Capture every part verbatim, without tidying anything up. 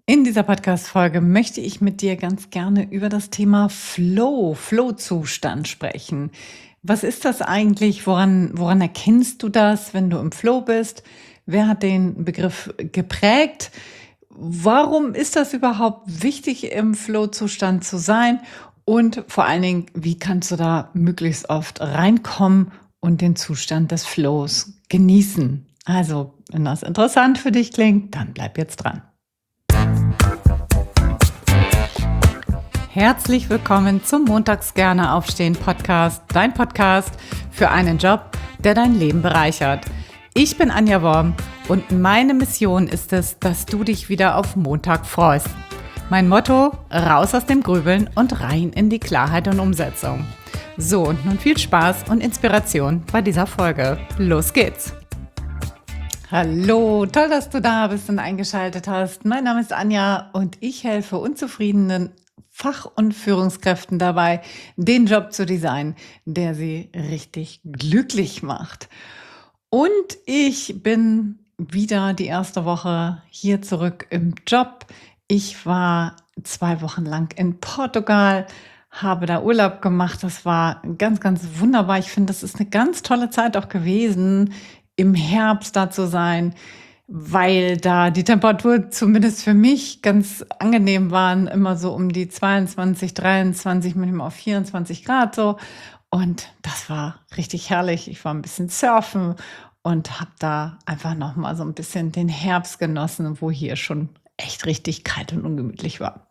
In dieser Podcast-Folge möchte ich mit dir ganz gerne über das Thema Flow, Flow-Zustand sprechen. Was ist das eigentlich? Woran, woran erkennst du das, wenn du im Flow bist? Wer hat den Begriff geprägt? Warum ist das überhaupt wichtig, im Flow-Zustand zu sein? Und vor allen Dingen, wie kannst du da möglichst oft reinkommen und den Zustand des Flows genießen? Also, wenn das interessant für dich klingt, dann bleib jetzt dran. Herzlich willkommen zum Montags gerne aufstehen Podcast, dein Podcast für einen Job, der dein Leben bereichert. Ich bin Anja Worm und meine Mission ist es, dass du dich wieder auf Montag freust. Mein Motto: raus aus dem Grübeln und rein in die Klarheit und Umsetzung. So, und nun viel Spaß und Inspiration bei dieser Folge. Los geht's! Hallo, toll, dass du da bist und eingeschaltet hast. Mein Name ist Anja und ich helfe unzufriedenen Fach- und Führungskräften dabei, den Job zu designen, der sie richtig glücklich macht. Und ich bin wieder die erste Woche hier zurück im Job. Ich war zwei Wochen lang in Portugal, habe da Urlaub gemacht. Das war ganz, ganz wunderbar. Ich finde, das ist eine ganz tolle Zeit auch gewesen, im Herbst da zu sein, weil da die Temperatur zumindest für mich ganz angenehm waren, immer so um die zweiundzwanzig, dreiundzwanzig, manchmal auch vierundzwanzig Grad so. Und das war richtig herrlich. Ich war ein bisschen surfen und habe da einfach noch mal so ein bisschen den Herbst genossen, wo hier schon echt richtig kalt und ungemütlich war.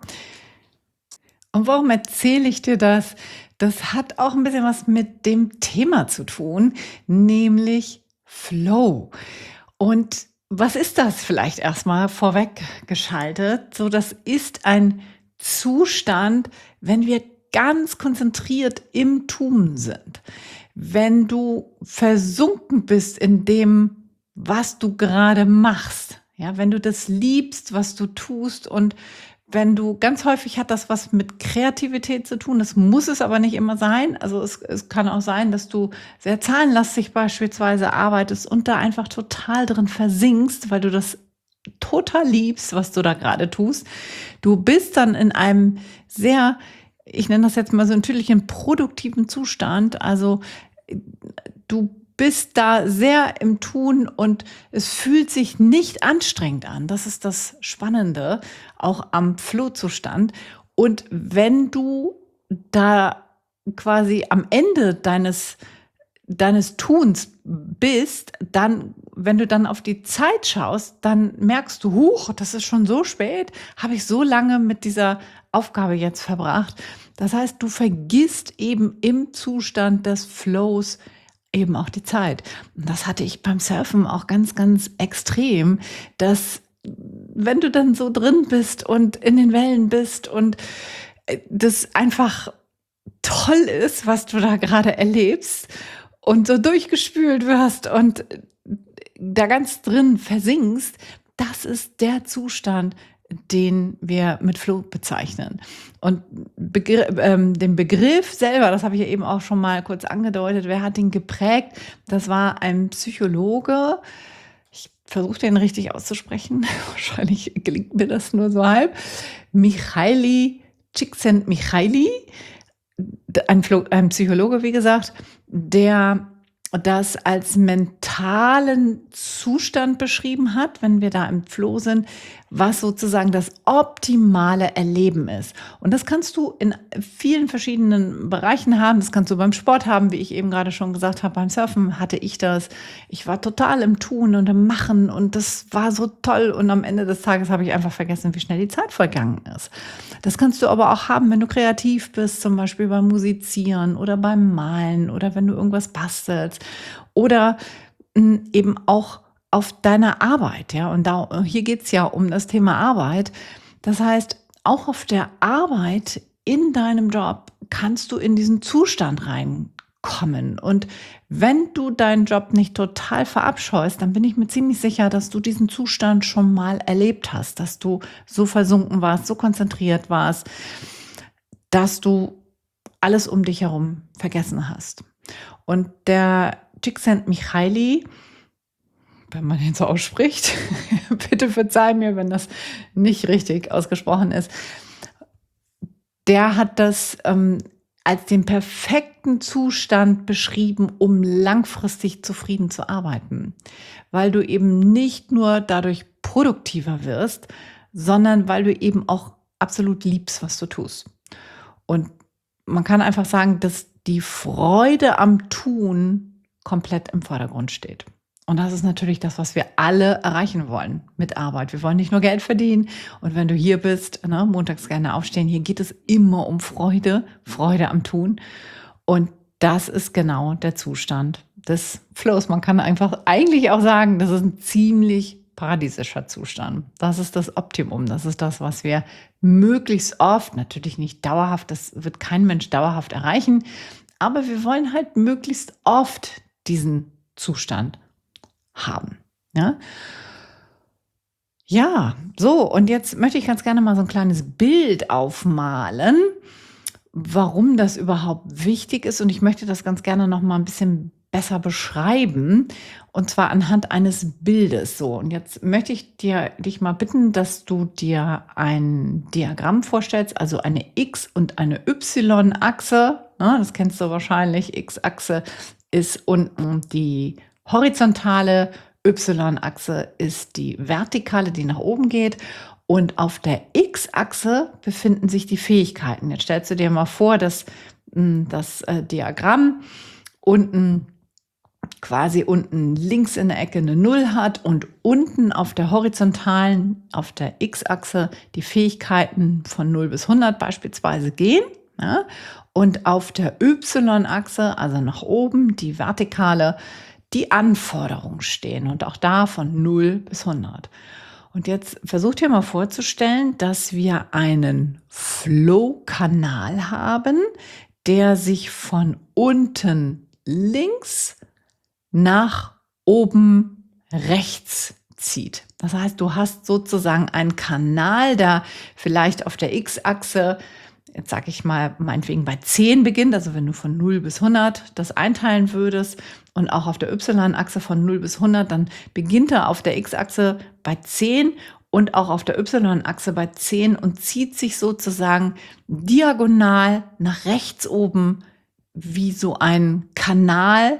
Und warum erzähle ich dir das? Das hat auch ein bisschen was mit dem Thema zu tun, nämlich Flow. Und was ist das vielleicht erstmal vorweg geschaltet? So, das ist ein Zustand, wenn wir ganz konzentriert im Tun sind. Wenn du versunken bist in dem, was du gerade machst. Ja, wenn du das liebst, was du tust, und wenn du ganz häufig hat das was mit Kreativität zu tun, das muss es aber nicht immer sein. Also es, es kann auch sein, dass du sehr zahlenlastig beispielsweise arbeitest und da einfach total drin versinkst, weil du das total liebst, was du da gerade tust. Du bist dann in einem sehr, ich nenne das jetzt mal so natürlich einen produktiven Zustand. Also du bist da sehr im Tun und es fühlt sich nicht anstrengend an. Das ist das Spannende, auch am Flow-Zustand. Und wenn du da quasi am Ende deines, deines Tuns bist, dann, wenn du dann auf die Zeit schaust, dann merkst du, huch, das ist schon so spät, habe ich so lange mit dieser Aufgabe jetzt verbracht. Das heißt, du vergisst eben im Zustand des Flows eben auch die Zeit. Und das hatte ich beim Surfen auch ganz, ganz extrem, dass wenn du dann so drin bist und in den Wellen bist und äh, das einfach toll ist, was du da gerade erlebst und so durchgespült wirst und da ganz drin versinkst, das ist der Zustand, den wir mit Flow bezeichnen. Und Begr ähm, den Begriff selber, das habe ich ja eben auch schon mal kurz angedeutet, wer hat den geprägt? Das war ein Psychologe. Ich versuche den richtig auszusprechen. Wahrscheinlich gelingt mir das nur so halb. Mihaly Csikszentmihalyi, ein, Flo ein Psychologe, wie gesagt, der das als mentalen Zustand beschrieben hat, wenn wir da im Flow sind, was sozusagen das optimale Erleben ist. Und das kannst du in vielen verschiedenen Bereichen haben. Das kannst du beim Sport haben, wie ich eben gerade schon gesagt habe. Beim Surfen hatte ich das. Ich war total im Tun und im Machen und das war so toll. Und am Ende des Tages habe ich einfach vergessen, wie schnell die Zeit vergangen ist. Das kannst du aber auch haben, wenn du kreativ bist, zum Beispiel beim Musizieren oder beim Malen oder wenn du irgendwas bastelst oder mh, eben auch auf deiner Arbeit. Ja? Und da, hier geht es ja um das Thema Arbeit. Das heißt, auch auf der Arbeit in deinem Job kannst du in diesen Zustand reinkommen. Und wenn du deinen Job nicht total verabscheust, dann bin ich mir ziemlich sicher, dass du diesen Zustand schon mal erlebt hast, dass du so versunken warst, so konzentriert warst, dass du alles um dich herum vergessen hast. Und der Csikszentmihalyi, wenn man ihn so ausspricht. Bitte verzeih mir, wenn das nicht richtig ausgesprochen ist. Der hat das, ähm, als den perfekten Zustand beschrieben, um langfristig zufrieden zu arbeiten. Weil du eben nicht nur dadurch produktiver wirst, sondern weil du eben auch absolut liebst, was du tust. Und man kann einfach sagen, dass die Freude am Tun komplett im Vordergrund steht. Und das ist natürlich das, was wir alle erreichen wollen mit Arbeit. Wir wollen nicht nur Geld verdienen. Und wenn du hier bist, ne, montags gerne aufstehen, hier geht es immer um Freude, Freude am Tun. Und das ist genau der Zustand des Flows. Man kann einfach eigentlich auch sagen, das ist ein ziemlich paradiesischer Zustand. Das ist das Optimum. Das ist das, was wir möglichst oft, natürlich nicht dauerhaft, das wird kein Mensch dauerhaft erreichen, aber wir wollen halt möglichst oft diesen Zustand haben. Ja? Ja, so, und jetzt möchte ich ganz gerne mal so ein kleines Bild aufmalen, warum das überhaupt wichtig ist. Und ich möchte das ganz gerne noch mal ein bisschen besser beschreiben, und zwar anhand eines Bildes. So, und jetzt möchte ich dir, dich mal bitten, dass du dir ein Diagramm vorstellst, also eine X- und eine Y-Achse. Ne, das kennst du wahrscheinlich. X-Achse ist unten die horizontale, Y-Achse ist die vertikale, die nach oben geht. Und auf der X-Achse befinden sich die Fähigkeiten. Jetzt stellst du dir mal vor, dass mh, das äh, Diagramm unten quasi unten links in der Ecke eine Null hat und unten auf der horizontalen, auf der X-Achse die Fähigkeiten von null bis hundert beispielsweise gehen. Ja? Und auf der Y-Achse, also nach oben, die vertikale, die Anforderungen stehen und auch da von null bis hundert. Und jetzt versuch dir mal vorzustellen, dass wir einen Flow-Kanal haben, der sich von unten links nach oben rechts zieht. Das heißt, du hast sozusagen einen Kanal, der vielleicht auf der X-Achse, jetzt sage ich mal, meinetwegen bei zehn beginnt, also wenn du von null bis hundert das einteilen würdest, und auch auf der Y-Achse von null bis hundert, dann beginnt er auf der X-Achse bei zehn und auch auf der Y-Achse bei zehn und zieht sich sozusagen diagonal nach rechts oben wie so ein Kanal,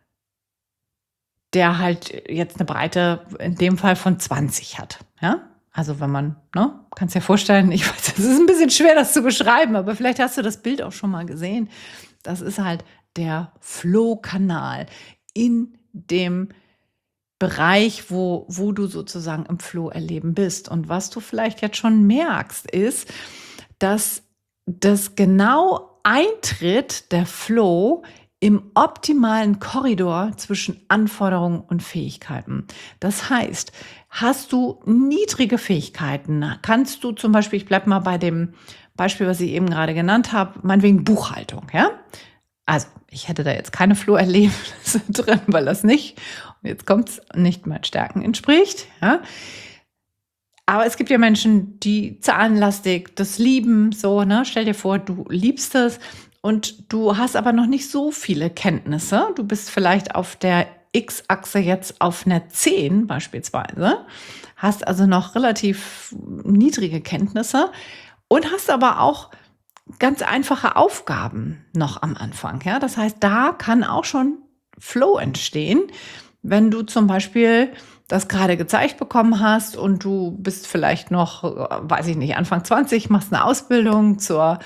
der halt jetzt eine Breite in dem Fall von zwanzig hat. Ja? Also wenn man, ne, kannst dir vorstellen, ich weiß, es ist ein bisschen schwer, das zu beschreiben, aber vielleicht hast du das Bild auch schon mal gesehen. Das ist halt der Flow-Kanal in dem Bereich, wo, wo du sozusagen im Flow-Erleben bist. Und was du vielleicht jetzt schon merkst, ist, dass das genau eintritt, der Flow, im optimalen Korridor zwischen Anforderungen und Fähigkeiten. Das heißt, hast du niedrige Fähigkeiten, kannst du zum Beispiel, ich bleibe mal bei dem Beispiel, was ich eben gerade genannt habe, meinetwegen Buchhaltung, ja? Also, ich hätte da jetzt keine Flow-Erlebnisse drin, weil das nicht, und jetzt kommt es, nicht meinen Stärken entspricht, ja? Aber es gibt ja Menschen, die zahlenlastig das lieben, so, ne? Stell dir vor, du liebst es und du hast aber noch nicht so viele Kenntnisse. Du bist vielleicht auf der X-Achse jetzt auf einer zehn beispielsweise, hast also noch relativ niedrige Kenntnisse und hast aber auch ganz einfache Aufgaben noch am Anfang. Ja? Das heißt, da kann auch schon Flow entstehen, wenn du zum Beispiel das gerade gezeigt bekommen hast und du bist vielleicht noch, äh, weiß ich nicht, Anfang zwanzig, machst eine Ausbildung zur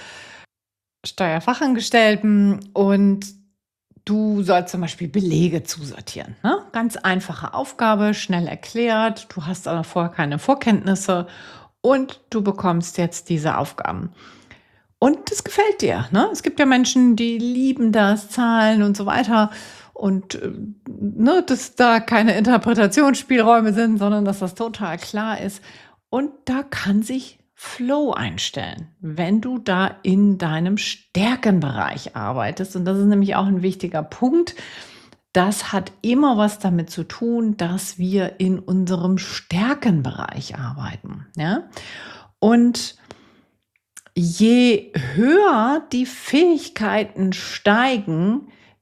Steuerfachangestellten und du sollst zum Beispiel Belege zusortieren. Ne? Ganz einfache Aufgabe, schnell erklärt. Du hast aber vorher keine Vorkenntnisse und du bekommst jetzt diese Aufgaben. Und das gefällt dir. Ne? Es gibt ja Menschen, die lieben das, Zahlen und so weiter. Und äh, ne, dass da keine Interpretationsspielräume sind, sondern dass das total klar ist. Und da kann sich Flow einstellen, wenn du da in deinem Stärkenbereich arbeitest. Und das ist nämlich auch ein wichtiger Punkt. Das hat immer was damit zu tun, dass wir in unserem Stärkenbereich arbeiten. Ja? Und je höher die Fähigkeiten steigen,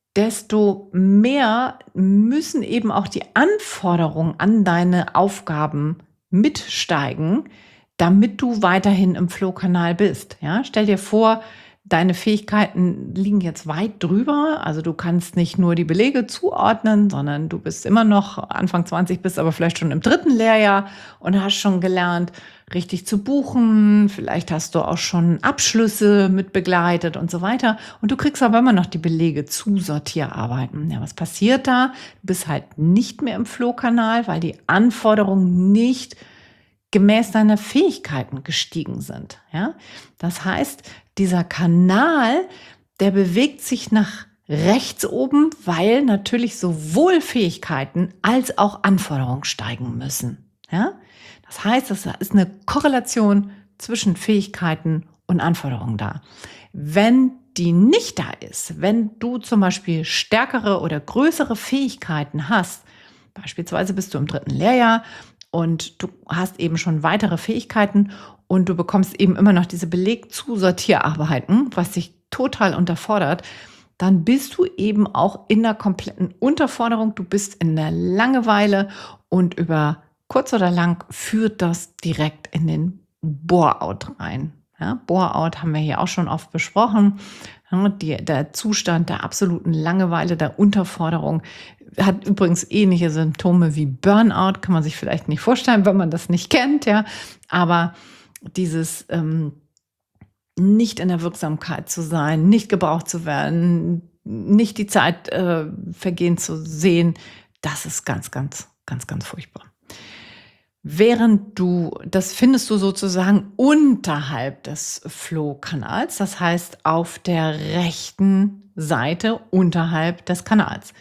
desto mehr müssen eben auch die Anforderungen an deine Aufgaben mitsteigen, damit du weiterhin im Flow-Kanal bist. Ja? Stell dir vor, deine Fähigkeiten liegen jetzt weit drüber. Also du kannst nicht nur die Belege zuordnen, sondern du bist immer noch Anfang zwanzig, bist aber vielleicht schon im dritten Lehrjahr und hast schon gelernt, richtig zu buchen. Vielleicht hast du auch schon Abschlüsse mit begleitet und so weiter. Und du kriegst aber immer noch die Belege zu Sortierarbeiten. Ja, was passiert da? Du bist halt nicht mehr im Flow-Kanal, weil die Anforderungen nicht gemäß deiner Fähigkeiten gestiegen sind. Ja? Das heißt, dieser Kanal, der bewegt sich nach rechts oben, weil natürlich sowohl Fähigkeiten als auch Anforderungen steigen müssen. Ja? Das heißt, es ist eine Korrelation zwischen Fähigkeiten und Anforderungen da. Wenn die nicht da ist, wenn du zum Beispiel stärkere oder größere Fähigkeiten hast, beispielsweise bist du im dritten Lehrjahr und du hast eben schon weitere Fähigkeiten und du bekommst eben immer noch diese Beleg-zu-Sortierarbeiten, was dich total unterfordert, dann bist du eben auch in der kompletten Unterforderung, du bist in der Langeweile und über kurz oder lang führt das direkt in den Bore-out rein. Ja, Bore-out haben wir hier auch schon oft besprochen. Ja, die, der Zustand der absoluten Langeweile, der Unterforderung, hat übrigens ähnliche Symptome wie Burnout, kann man sich vielleicht nicht vorstellen, wenn man das nicht kennt, ja. Aber dieses ähm, nicht in der Wirksamkeit zu sein, nicht gebraucht zu werden, nicht die Zeit äh, vergehen zu sehen, das ist ganz, ganz, ganz, ganz furchtbar. Während du, das findest du sozusagen unterhalb des Flow-Kanals, das heißt auf der rechten Seite unterhalb des Kanals.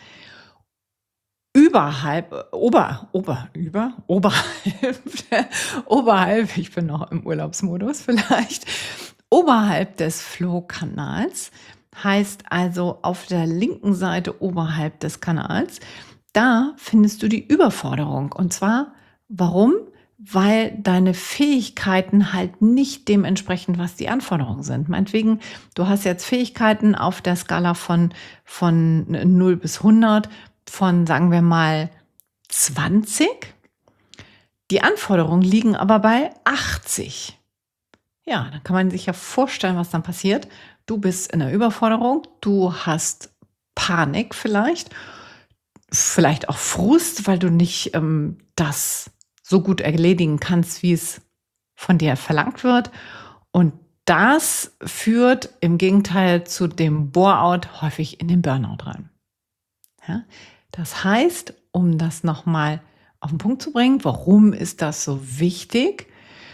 Überhalb, äh, ober, ober, über, oberhalb, oberhalb, ich bin noch im Urlaubsmodus vielleicht, oberhalb des Flow-Kanals heißt also auf der linken Seite oberhalb des Kanals, da findest du die Überforderung. Und zwar, warum? Weil deine Fähigkeiten halt nicht dem entsprechen, was die Anforderungen sind. Meinetwegen, du hast jetzt Fähigkeiten auf der Skala von, von null bis hundert, von, sagen wir mal, zwanzig. Die Anforderungen liegen aber bei achtzig. Ja, dann kann man sich ja vorstellen, was dann passiert. Du bist in der Überforderung, du hast Panik vielleicht, vielleicht auch Frust, weil du nicht ähm, das so gut erledigen kannst, wie es von dir verlangt wird. Und das führt im Gegenteil zu dem Bore-out häufig in den Burnout rein. Ja? Das heißt, um das nochmal auf den Punkt zu bringen, warum ist das so wichtig?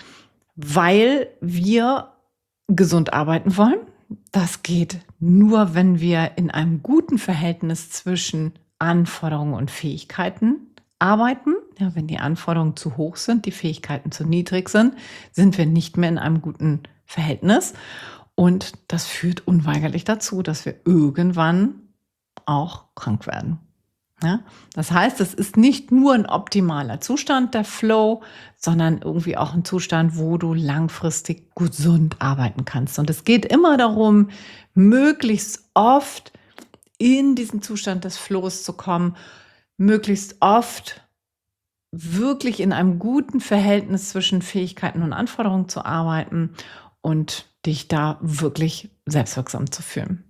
Weil wir gesund arbeiten wollen. Das geht nur, wenn wir in einem guten Verhältnis zwischen Anforderungen und Fähigkeiten arbeiten. Ja, wenn die Anforderungen zu hoch sind, die Fähigkeiten zu niedrig sind, sind wir nicht mehr in einem guten Verhältnis. Und das führt unweigerlich dazu, dass wir irgendwann auch krank werden. Ja? Das heißt, es ist nicht nur ein optimaler Zustand, der Flow, sondern irgendwie auch ein Zustand, wo du langfristig gesund arbeiten kannst. Und es geht immer darum, möglichst oft in diesen Zustand des Flows zu kommen, möglichst oft wirklich in einem guten Verhältnis zwischen Fähigkeiten und Anforderungen zu arbeiten und dich da wirklich selbstwirksam zu fühlen.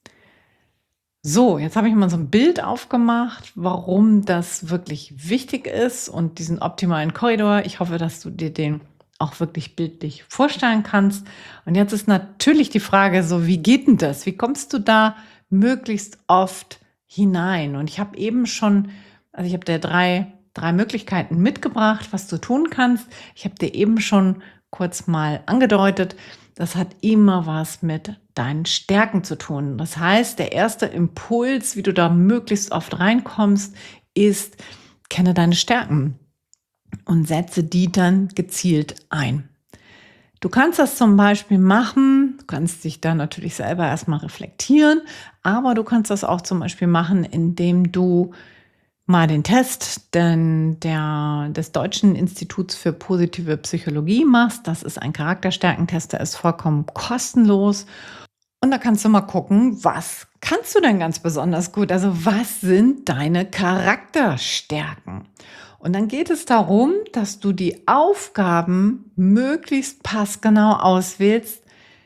So, jetzt habe ich mal so ein Bild aufgemacht, warum das wirklich wichtig ist und diesen optimalen Korridor. Ich hoffe, dass du dir den auch wirklich bildlich vorstellen kannst. Und jetzt ist natürlich die Frage so, wie geht denn das? Wie kommst du da möglichst oft hinein? Und ich habe eben schon, also ich habe dir drei, drei Möglichkeiten mitgebracht, was du tun kannst. Ich habe dir eben schon kurz mal angedeutet, das hat immer was mit deinen Stärken zu tun. Das heißt, der erste Impuls, wie du da möglichst oft reinkommst, ist, kenne deine Stärken und setze die dann gezielt ein. Du kannst das zum Beispiel machen, du kannst dich da natürlich selber erstmal reflektieren, aber du kannst das auch zum Beispiel machen, indem du mal den Test denn der, des Deutschen Instituts für positive Psychologie machst. Das ist ein Charakterstärkentest, der ist vollkommen kostenlos. Und Und da kannst du mal gucken, was kannst du denn ganz besonders gut? Also was sind deine Charakterstärken? Und dann geht es darum, dass du die Aufgaben möglichst passgenau auswählst,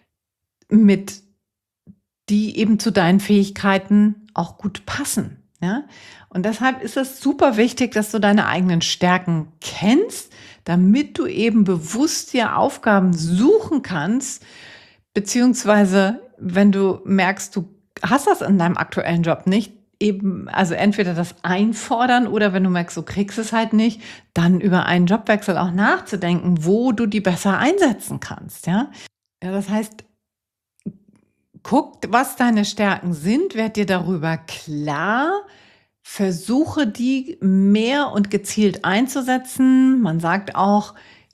mit die eben zu deinen Fähigkeiten auch gut passen. Ja? Und deshalb ist es super wichtig, dass du deine eigenen Stärken kennst, damit du eben bewusst dir Aufgaben suchen kannst, beziehungsweise wenn du merkst, du hast das in deinem aktuellen Job nicht, eben, also entweder das einfordern oder wenn du merkst, du kriegst es halt nicht, dann über einen Jobwechsel auch nachzudenken, wo du die besser einsetzen kannst. Ja, ja das heißt, guck, was deine Stärken sind, werd dir darüber klar, versuche die mehr und gezielt einzusetzen. Man sagt auch,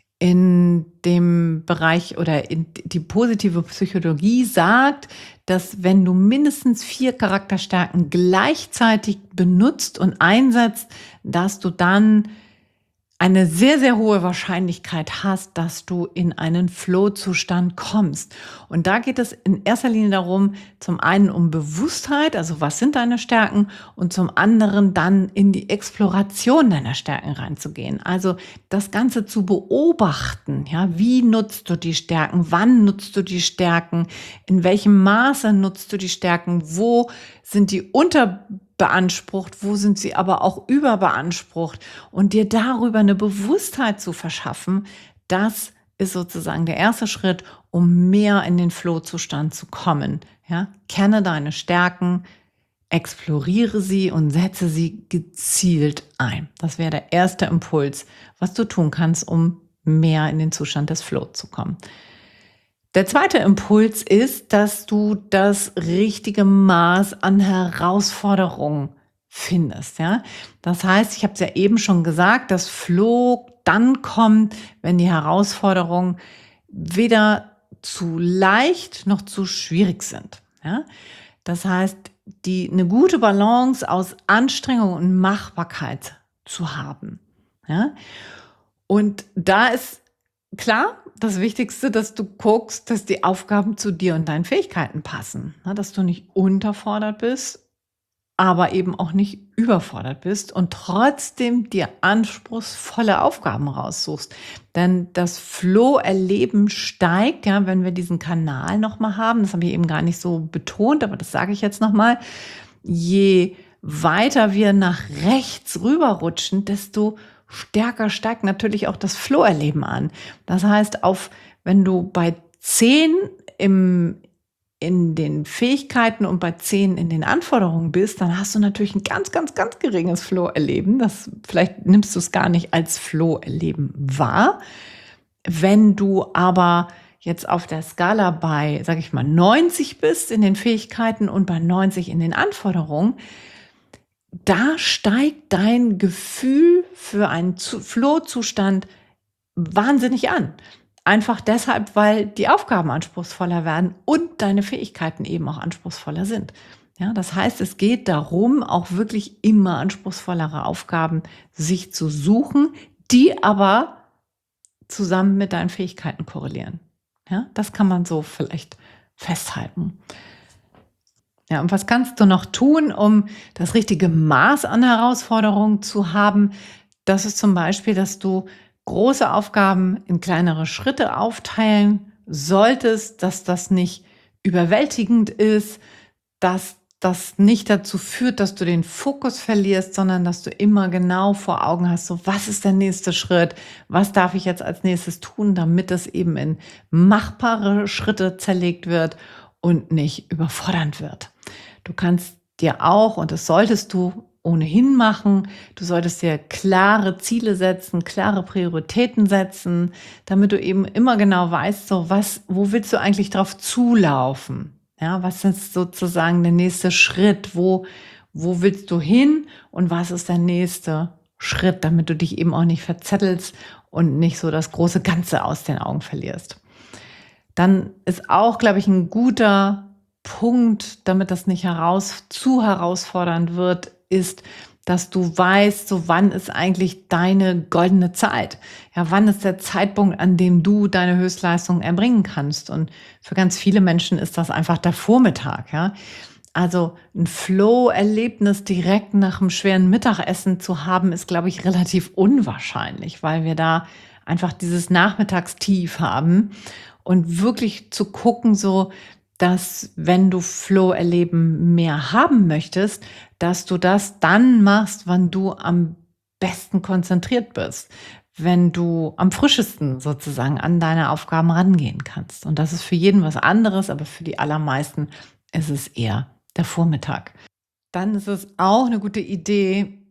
in dem Bereich oder in die positive Psychologie sagt, dass wenn du mindestens vier Charakterstärken gleichzeitig benutzt und einsetzt, dass du dann eine sehr, sehr hohe Wahrscheinlichkeit hast, dass du in einen Flow-Zustand kommst. Und da geht es in erster Linie darum, zum einen um Bewusstheit, also was sind deine Stärken, und zum anderen dann in die Exploration deiner Stärken reinzugehen. Also das Ganze zu beobachten, ja, wie nutzt du die Stärken, wann nutzt du die Stärken, in welchem Maße nutzt du die Stärken, wo sind die unter beansprucht, wo sind sie aber auch überbeansprucht, und dir darüber eine Bewusstheit zu verschaffen, das ist sozusagen der erste Schritt, um mehr in den Flow-Zustand zu kommen. Ja? Kenne deine Stärken, exploriere sie und setze sie gezielt ein. Das wäre der erste Impuls, was du tun kannst, um mehr in den Zustand des Flow zu kommen. Der zweite Impuls ist, dass du das richtige Maß an Herausforderung findest. Ja? Das heißt, ich habe es ja eben schon gesagt, dass Flow dann kommt, wenn die Herausforderungen weder zu leicht noch zu schwierig sind. Ja? Das heißt, die, eine gute Balance aus Anstrengung und Machbarkeit zu haben. Ja? Und da ist klar, das Wichtigste, dass du guckst, dass die Aufgaben zu dir und deinen Fähigkeiten passen. Dass du nicht unterfordert bist, aber eben auch nicht überfordert bist und trotzdem dir anspruchsvolle Aufgaben raussuchst. Denn das Flow-Erleben steigt, ja, wenn wir diesen Kanal nochmal haben. Das habe ich eben gar nicht so betont, aber das sage ich jetzt nochmal. Je weiter wir nach rechts rüberrutschen, desto stärker steigt natürlich auch das Flow-Erleben an. Das heißt, auf, wenn du bei zehn im, in den Fähigkeiten und bei zehn in den Anforderungen bist, dann hast du natürlich ein ganz, ganz, ganz geringes Flow-Erleben. Das, vielleicht nimmst du es gar nicht als Flow-Erleben wahr. Wenn du aber jetzt auf der Skala bei, sag ich mal, neunzig bist in den Fähigkeiten und bei neunzig in den Anforderungen, da steigt dein Gefühl für einen Flow-Zustand wahnsinnig an. Einfach deshalb, weil die Aufgaben anspruchsvoller werden und deine Fähigkeiten eben auch anspruchsvoller sind. Ja, das heißt, es geht darum, auch wirklich immer anspruchsvollere Aufgaben sich zu suchen, die aber zusammen mit deinen Fähigkeiten korrelieren. Ja, das kann man so vielleicht festhalten. Ja, und was kannst du noch tun, um das richtige Maß an Herausforderungen zu haben? Das ist zum Beispiel, dass du große Aufgaben in kleinere Schritte aufteilen solltest, dass das nicht überwältigend ist, dass das nicht dazu führt, dass du den Fokus verlierst, sondern dass du immer genau vor Augen hast, so was ist der nächste Schritt, was darf ich jetzt als nächstes tun, damit es eben in machbare Schritte zerlegt wird und nicht überfordernd wird. Du kannst dir auch, und das solltest du ohnehin machen, du solltest dir klare Ziele setzen, klare Prioritäten setzen, damit du eben immer genau weißt, so was, wo willst du eigentlich drauf zulaufen? Ja, was ist sozusagen der nächste Schritt? Wo, wo willst du hin? Und was ist der nächste Schritt, damit du dich eben auch nicht verzettelst und nicht so das große Ganze aus den Augen verlierst? Dann ist auch, glaube ich, ein guter Punkt, damit das nicht heraus, zu herausfordernd wird, ist, dass du weißt, so wann ist eigentlich deine goldene Zeit? Ja, wann ist der Zeitpunkt, an dem du deine Höchstleistung erbringen kannst? Und für ganz viele Menschen ist das einfach der Vormittag, ja. Also ein Flow-Erlebnis direkt nach dem schweren Mittagessen zu haben, ist, glaube ich, relativ unwahrscheinlich, weil wir da einfach dieses Nachmittagstief haben und wirklich zu gucken, so, dass wenn du Flow-Erleben mehr haben möchtest, dass du das dann machst, wann du am besten konzentriert bist, wenn du am frischesten sozusagen an deine Aufgaben rangehen kannst. Und das ist für jeden was anderes, aber für die allermeisten ist es eher der Vormittag. Dann ist es auch eine gute Idee,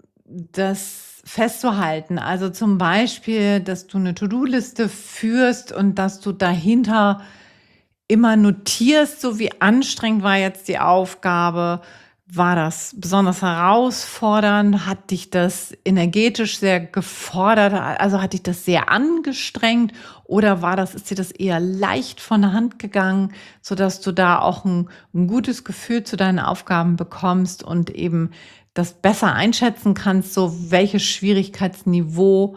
das festzuhalten. Also, zum Beispiel, dass du eine To-do-Liste führst und dass du dahinter immer notierst, so wie anstrengend war jetzt die Aufgabe. War das besonders herausfordernd? Hat dich das energetisch sehr gefordert? Also, hat dich das sehr angestrengt oder war das ist dir das eher leicht von der Hand gegangen, sodass du da auch ein 'n gutes Gefühl zu deinen Aufgaben bekommst und eben das besser einschätzen kannst, so welches Schwierigkeitsniveau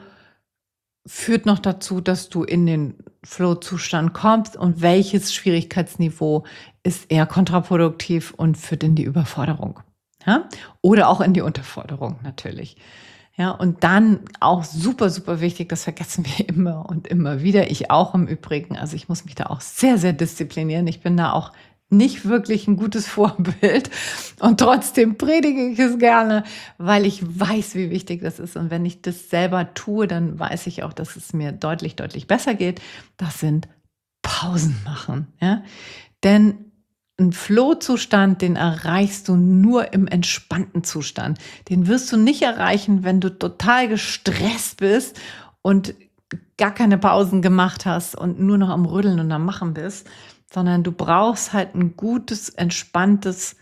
führt noch dazu, dass du in den Flow-Zustand kommst und welches Schwierigkeitsniveau ist eher kontraproduktiv und führt in die Überforderung, ja? Oder auch in die Unterforderung natürlich. Ja, und dann auch super, super wichtig, das vergessen wir immer und immer wieder, ich auch im Übrigen. Also, ich muss mich da auch sehr, sehr disziplinieren. Ich bin da auch nicht wirklich ein gutes Vorbild und trotzdem predige ich es gerne, weil ich weiß, wie wichtig das ist. Und wenn ich das selber tue, dann weiß ich auch, dass es mir deutlich, deutlich besser geht. Das sind Pausen machen, ja? Denn 'n Flow-Zustand, den erreichst du nur im entspannten Zustand. Den wirst du nicht erreichen, wenn du total gestresst bist und gar keine Pausen gemacht hast und nur noch am Rödeln und am Machen bist, sondern du brauchst halt ein gutes, entspanntes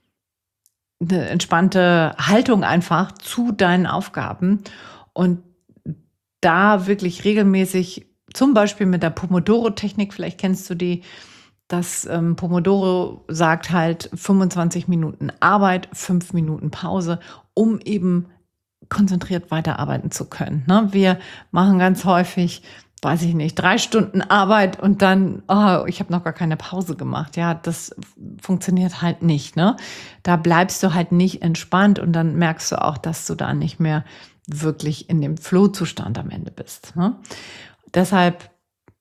'ne entspannte Haltung einfach zu deinen Aufgaben und da wirklich regelmäßig zum Beispiel mit der Pomodoro-Technik, vielleicht kennst du die, das, ähm, Pomodoro sagt halt fünfundzwanzig Minuten Arbeit, fünf Minuten Pause, um eben konzentriert weiterarbeiten zu können, ne? Wir machen ganz häufig, weiß ich nicht, drei Stunden Arbeit und dann: „Oh, ich habe noch gar keine Pause gemacht." Ja, das f funktioniert halt nicht, ne? Da bleibst du halt nicht entspannt und dann merkst du auch, dass du da nicht mehr wirklich in dem Flow-Zustand am Ende bist, ne? Deshalb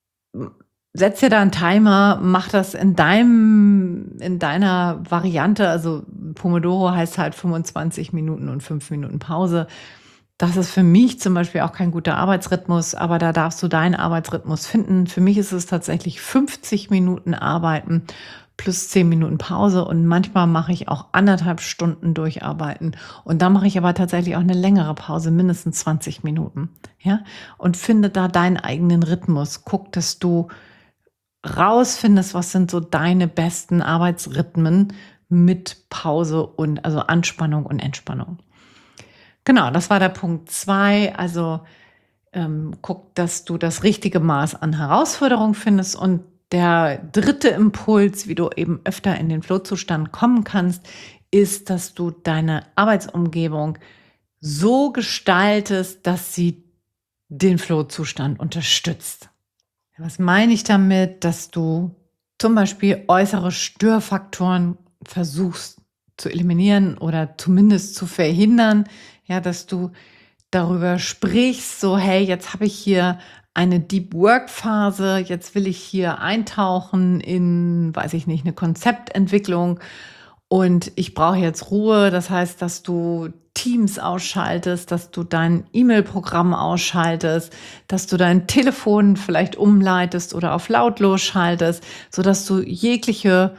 setz dir da 'n Timer, mach das in deinem in deiner Variante. Also, Pomodoro heißt halt fünfundzwanzig Minuten und fünf Minuten Pause. Das ist für mich zum Beispiel auch kein guter Arbeitsrhythmus, aber da darfst du deinen Arbeitsrhythmus finden. Für mich ist es tatsächlich fünfzig Minuten arbeiten plus zehn Minuten Pause und manchmal mache ich auch anderthalb Stunden durcharbeiten und dann mache ich aber tatsächlich auch eine längere Pause, mindestens zwanzig Minuten, ja? Und finde da deinen eigenen Rhythmus. Guck, dass du rausfindest, was sind so deine besten Arbeitsrhythmen mit Pause und also Anspannung und Entspannung. Genau, das war der Punkt zwei. Also, ähm, guck, dass du das richtige Maß an Herausforderung findest. Und der dritte Impuls, wie du eben öfter in den Flow-Zustand kommen kannst, ist, dass du deine Arbeitsumgebung so gestaltest, dass sie den Flow-Zustand unterstützt. Was meine ich damit? Dass du zum Beispiel äußere Störfaktoren versuchst zu eliminieren oder zumindest zu verhindern, ja, dass du darüber sprichst, so: „Hey, jetzt habe ich hier eine Deep Work Phase, jetzt will ich hier eintauchen in, weiß ich nicht, eine Konzeptentwicklung und ich brauche jetzt Ruhe." Das heißt, dass du Teams ausschaltest, dass du dein E-Mail-Programm ausschaltest, dass du dein Telefon vielleicht umleitest oder auf lautlos schaltest, sodass du jegliche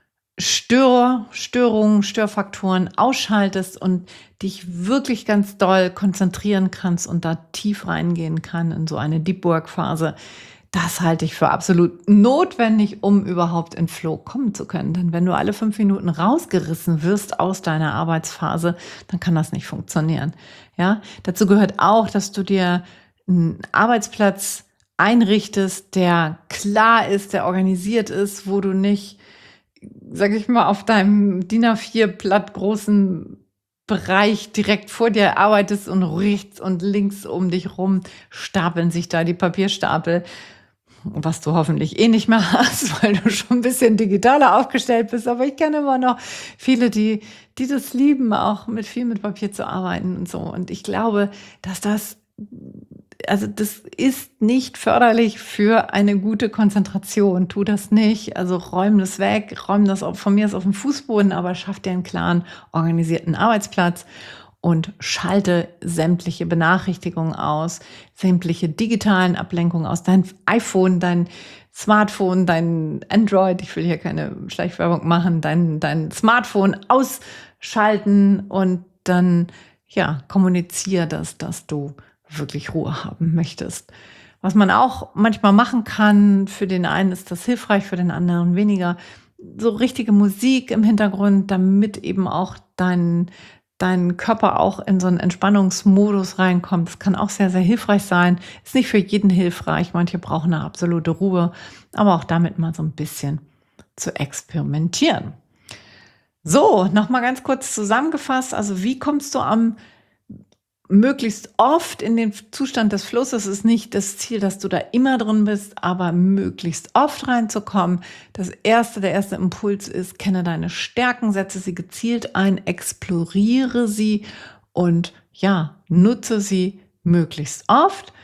Stör Störungen, Störfaktoren ausschaltest und dich wirklich ganz doll konzentrieren kannst und da tief reingehen kann in so eine Deep Work Phase. Das halte ich für absolut notwendig, um überhaupt in Flow kommen zu können. Denn wenn du alle fünf Minuten rausgerissen wirst aus deiner Arbeitsphase, dann kann das nicht funktionieren. Ja, dazu gehört auch, dass du dir einen Arbeitsplatz einrichtest, der klar ist, der organisiert ist, wo du nicht, sage ich mal, auf deinem D I N A vier Blatt großen Bereich direkt vor dir arbeitest und rechts und links um dich rum stapeln sich da die Papierstapel, was du hoffentlich eh nicht mehr hast, weil du schon ein bisschen digitaler aufgestellt bist. Aber ich kenne immer noch viele, die, die das lieben, auch mit viel mit Papier zu arbeiten und so. Und ich glaube, dass das, also das ist nicht förderlich für eine gute Konzentration. Tu das nicht. Also räum das weg, räum das auch von mir aus auf den Fußboden, aber schaff dir einen klaren, organisierten Arbeitsplatz und schalte sämtliche Benachrichtigungen aus, sämtliche digitalen Ablenkungen aus, dein iPhone, dein Smartphone, dein Android, ich will hier keine Schleichwerbung machen, dein, dein Smartphone ausschalten und dann, ja, kommuniziere das, dass du wirklich Ruhe haben möchtest. Was man auch manchmal machen kann, für den einen ist das hilfreich, für den anderen weniger, so richtige Musik im Hintergrund, damit eben auch dein dein Körper auch in so einen Entspannungsmodus reinkommt. Das kann auch sehr, sehr hilfreich sein. Ist nicht für jeden hilfreich. Manche brauchen eine absolute Ruhe, aber auch damit mal so ein bisschen zu experimentieren. So, nochmal ganz kurz zusammengefasst. Also wie kommst du am möglichst oft in den Zustand des Flusses? Ist nicht das Ziel, dass du da immer drin bist, aber möglichst oft reinzukommen. Das erste, der erste Impuls ist, kenne deine Stärken, setze sie gezielt ein, exploriere sie und ja, nutze sie möglichst oft.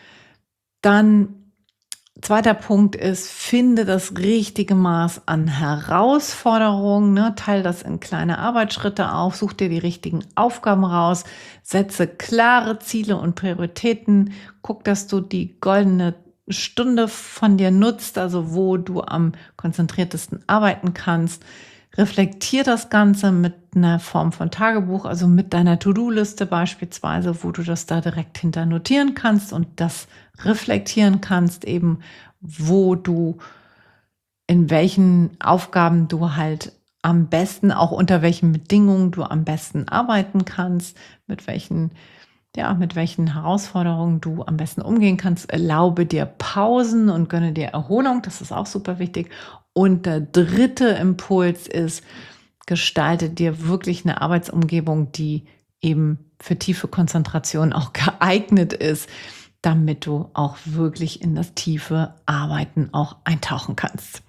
Dann zweiter Punkt ist, finde das richtige Maß an Herausforderungen, ne? Teile das in kleine Arbeitsschritte auf, such dir die richtigen Aufgaben raus, setze klare Ziele und Prioritäten, guck, dass du die goldene Stunde von dir nutzt, also wo du am konzentriertesten arbeiten kannst. Reflektier das Ganze mit einer Form von Tagebuch, also mit deiner To-Do-Liste beispielsweise, wo du das da direkt hinter notieren kannst und das reflektieren kannst, eben wo du, in welchen Aufgaben du halt am besten, auch unter welchen Bedingungen du am besten arbeiten kannst, mit welchen, ja, mit welchen Herausforderungen du am besten umgehen kannst. Erlaube dir Pausen und gönne dir Erholung, das ist auch super wichtig. Und der dritte Impuls ist, gestalte dir wirklich eine Arbeitsumgebung, die eben für tiefe Konzentration auch geeignet ist, damit du auch wirklich in das tiefe Arbeiten auch eintauchen kannst.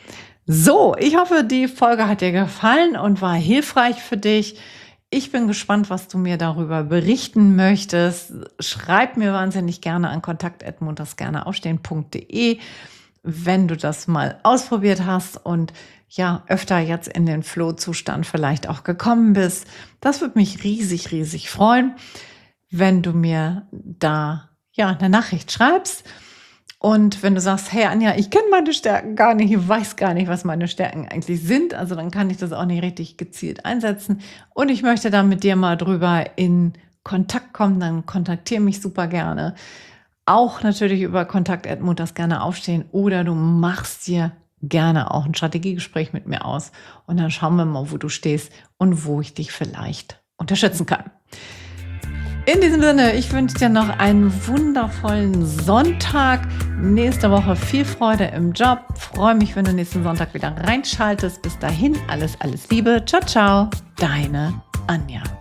So, ich hoffe, die Folge hat dir gefallen und war hilfreich für dich. Ich bin gespannt, was du mir darüber berichten möchtest. Schreib mir wahnsinnig gerne an kontakt at montagsgerneaufstehen punkt de, wenn du das mal ausprobiert hast und ja, öfter jetzt in den Flow-Zustand vielleicht auch gekommen bist. Das würde mich riesig, riesig freuen, wenn du mir da ja eine Nachricht schreibst. Und wenn du sagst, hey Anja, ich kenne meine Stärken gar nicht, ich weiß gar nicht, was meine Stärken eigentlich sind, also dann kann ich das auch nicht richtig gezielt einsetzen. Und ich möchte dann mit dir mal drüber in Kontakt kommen, dann kontaktiere mich super gerne. Auch natürlich über kontakt at montagsgerneaufstehen oder du machst dir gerne auch ein Strategiegespräch mit mir aus und dann schauen wir mal, wo du stehst und wo ich dich vielleicht unterstützen kann. In diesem Sinne, ich wünsche dir noch einen wundervollen Sonntag. Nächste Woche viel Freude im Job. Freue mich, wenn du nächsten Sonntag wieder reinschaltest. Bis dahin, alles, alles Liebe. Ciao, ciao. Deine Anja.